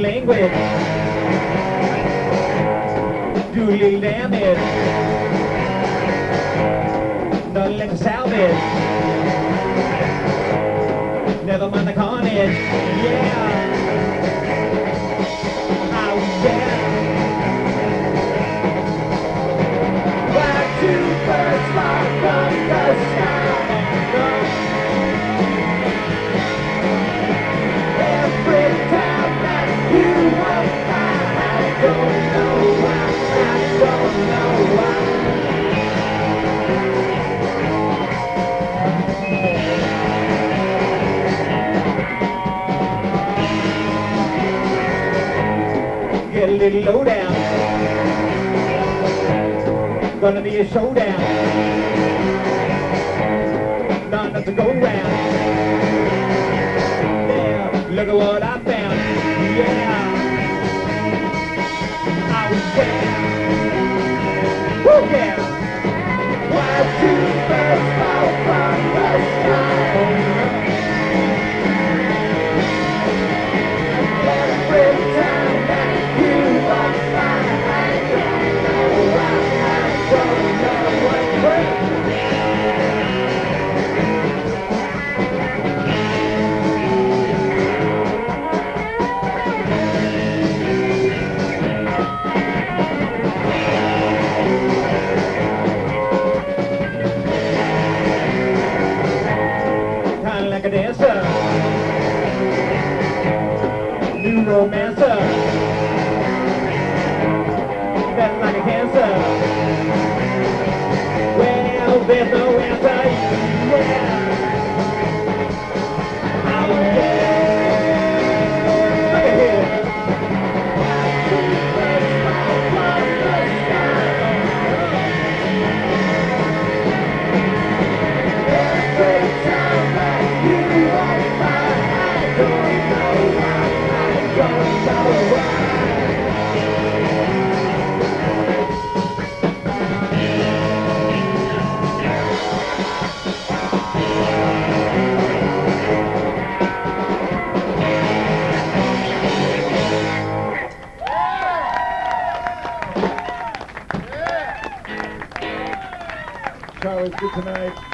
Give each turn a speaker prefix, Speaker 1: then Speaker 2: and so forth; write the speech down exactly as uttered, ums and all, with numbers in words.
Speaker 1: language. Do a little damage. Nothing left to salvage. Never mind the carnage. Yeah. Oh yeah. Why two birds fly from the sky? Every time that you walk by, I don't know why, I don't know why. Get a little low down. Gonna be a showdown. Not enough to go round. Yeah, look at what I found. Yeah. Oh yeah. Woo yeah. Why two birds fall from the sky? Every time that you walk by, I don't know why, I don't know what's right. Kinda like a dancer, new romancer, that's like a cancer. Well, there's no answer, yeah. Oh yeah. Look at here. Every time that you walk by, I don't know why, I don't know why.
Speaker 2: Show was good tonight.